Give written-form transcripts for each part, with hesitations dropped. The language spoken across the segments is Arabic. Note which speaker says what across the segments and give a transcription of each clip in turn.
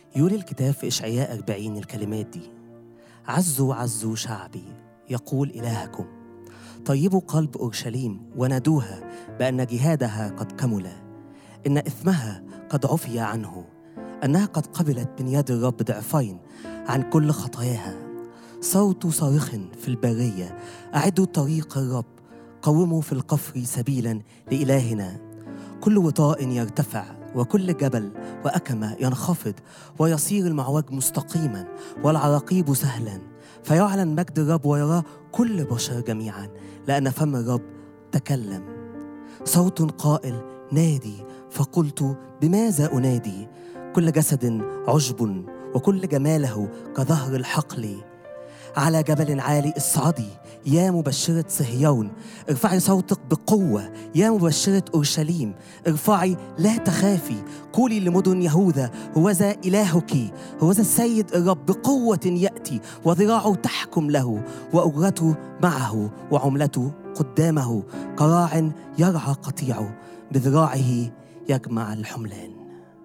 Speaker 1: يقول الكتاب في إشعياء 40 الكلمات دي: عزوا عزوا شعبي يقول إلهكم، طيبوا قلب أورشليم ونادوها بأن جهادها قد كمل، إن إثمها قد عفي عنه، أنها قد قبلت من يد الرب ضعفين عن كل خطاياها. صوت صارخ في البرية، أعدوا طريق الرب، قوموا في القفر سبيلا لإلهنا. كل وطاء يرتفع وكل جبل وأكمة ينخفض، ويصير المعوج مستقيما والعراقيب سهلا، فيعلن مجد الرب ويراه كل بشر جميعا، لأن فم الرب تكلم. صوت قائل نادي، فقلت بماذا أنادي؟ كل جسد عشب وكل جماله كظهر الحقل. على جبل عالي اصعدي يا مبشرة صهيون، ارفعي صوتك بقوة يا مبشرة أورشليم، ارفعي لا تخافي، قولي لمدن يهوذا هوذا إلهك، هوذا السيد الرب بقوة يأتي، وذراعه تحكم له، وأجرته معه، وعملته قدامه، كراع يرعى قطيعه، بذراعه يجمع الحملان.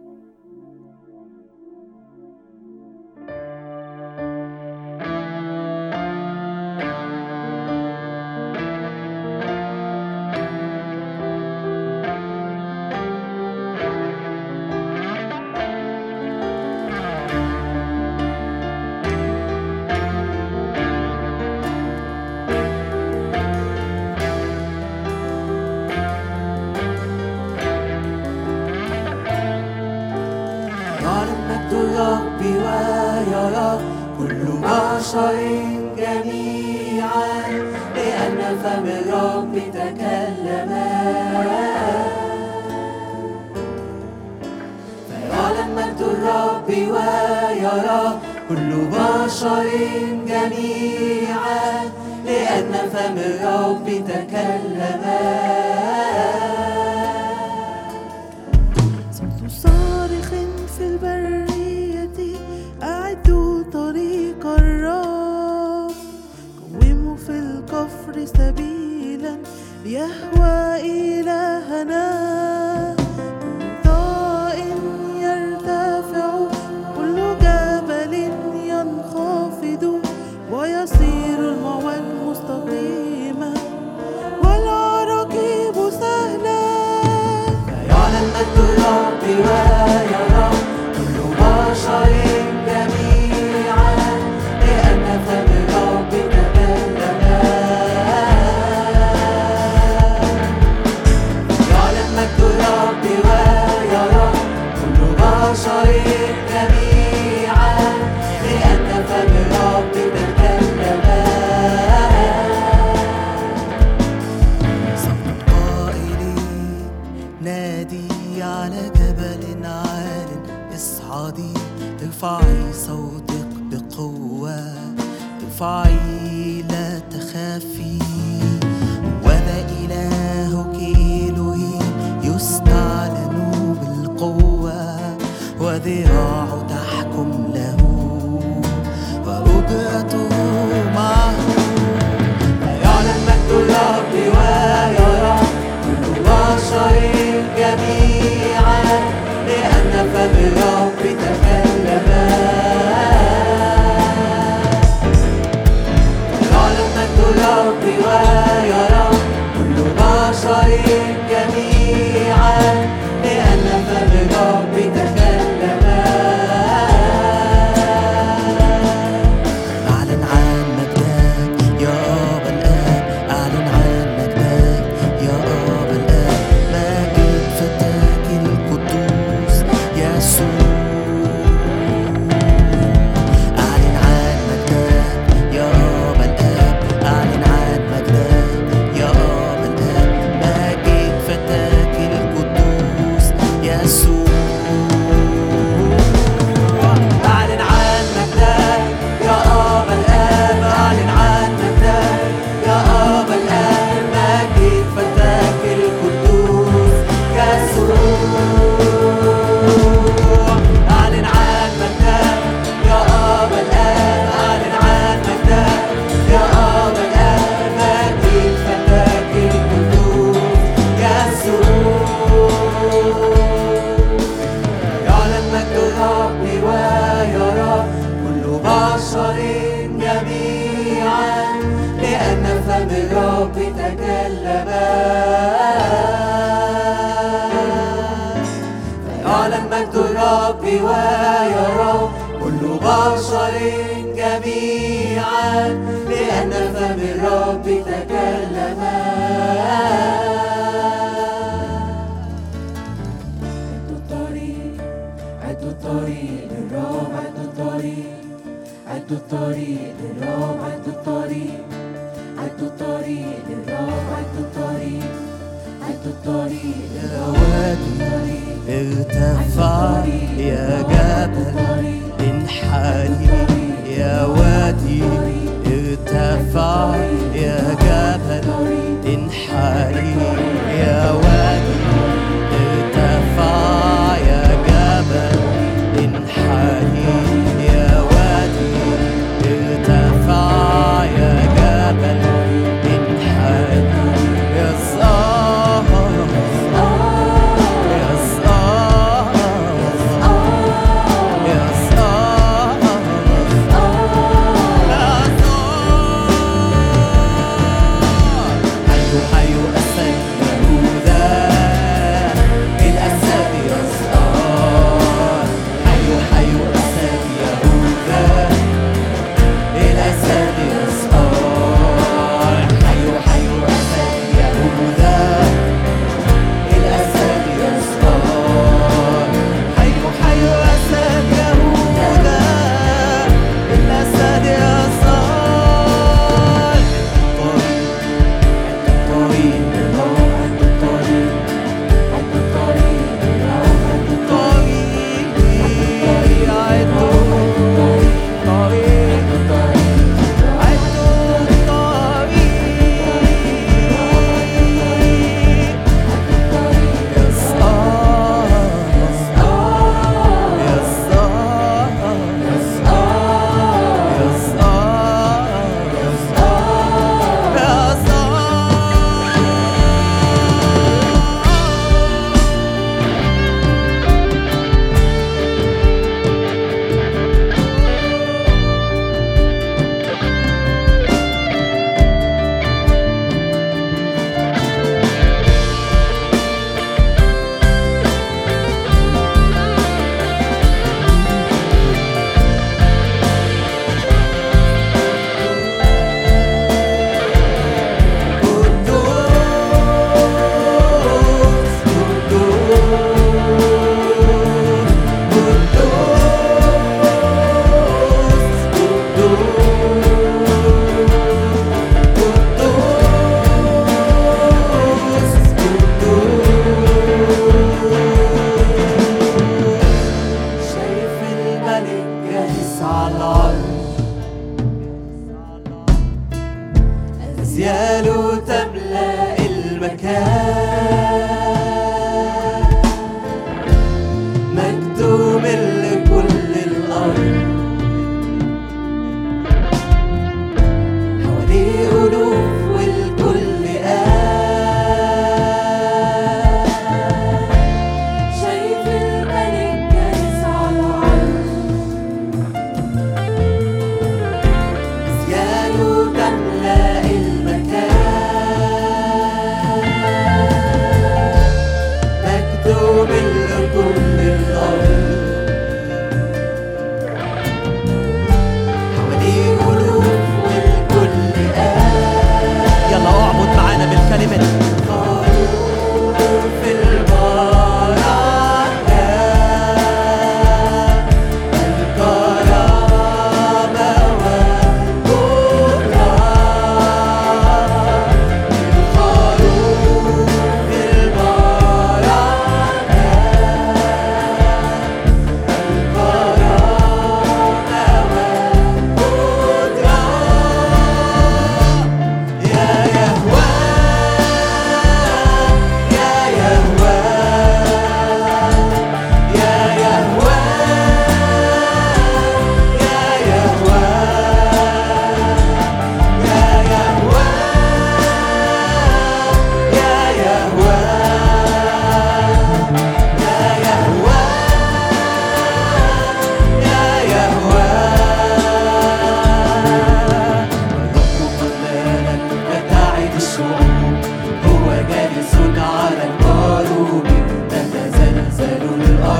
Speaker 2: ويرى كل بشر جميعا، لأن فم الرب تكلم. فيعلم مجد الرب ويرى كل بشر جميعا، لأن فم الرب تكلم.
Speaker 3: صوت صارخ في البرية، أعدوا طريق الرب، قوموا في القفر سبيلا ليهوى إلهنا. طاء يرتفع كل جبل ينخفض، ويصير الموج مستقيما والعراقيب سهلا.
Speaker 2: فيعلن مجد الرب ويرى كل بشر جميعا، لأن فم الرب تكلم. فيعلن مجد الرب ويرى كل بشر جميعا، لأن فم الرب تكلم.
Speaker 4: صوت قائل نادي على جبل عال اصعدي، ارفعي صوتك بقوة، ارفعي لا تخافي، وذا إلهك إلهيم يستعلن بالقوة، وذراعه تحكم له، وأجرته معه.
Speaker 2: فيعلن مجد الرب ويرى كل بشر جميعا، لأن فم الرب تكلم. فيعلن مجد الرب ويرى كل بشر جميعا، لأن فم الرب تكلم.
Speaker 4: أعلن عن مجدك يا أبا الآب، أعلن عن مجدك يا أبا الآب، مجد فتاك القدوس يسوع. أعلن عن مجدك يا أبا الآب، أعلن عن مجدك يا أبا الآب، مجد فتاك القدوس يسوع.
Speaker 2: أعلن عن مجدك يا أبا الآب، أعلن عن مجدك يا أبا الآب، مجد فتاك القدوس يسوع. أعلن عن مجدك يا أبا الآب، أعلن عن مجدك يا أبا الآب، مجد فتاك القدوس يسوع. يعلن مجد الرب ويراه كل بشر جميعا لأن فم الرب تكلم. عدوا الطريق للرب، عدوا الطريق، عدوا الطريق للرب، عدوا الطريق، عدوا الطريق للرب، عدوا الطريق، عدوا الطريق
Speaker 4: يا وادي ارتفع يا جبل انحني، يا وادي ارتفع يا جبل انحني، يا وادي ارتفع يا جبل انحني، يا وادي ارتفع يا جبل انحني. يا صاحب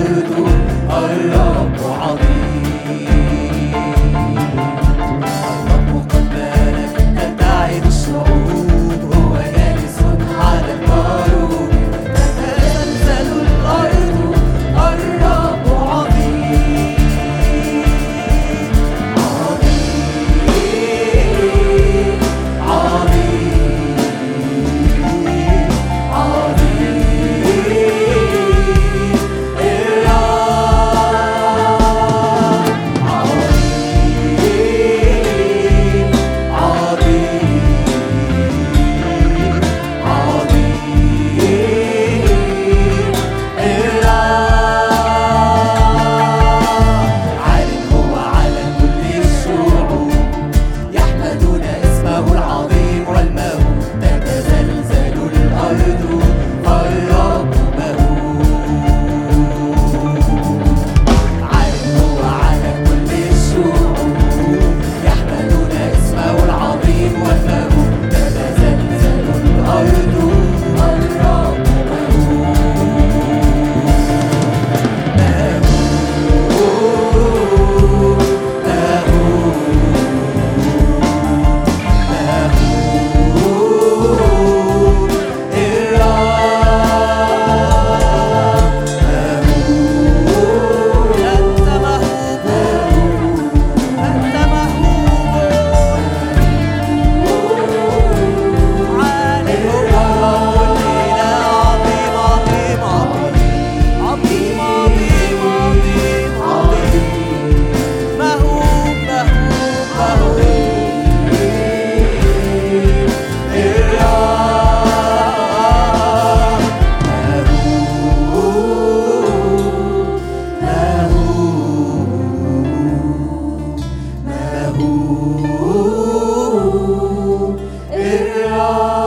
Speaker 2: الأرض الرب عظيم. الرب قد بارك كتعب الشعوب، هو جالس على الكروب، تتزلزل الأرض الرب عظيم. الرب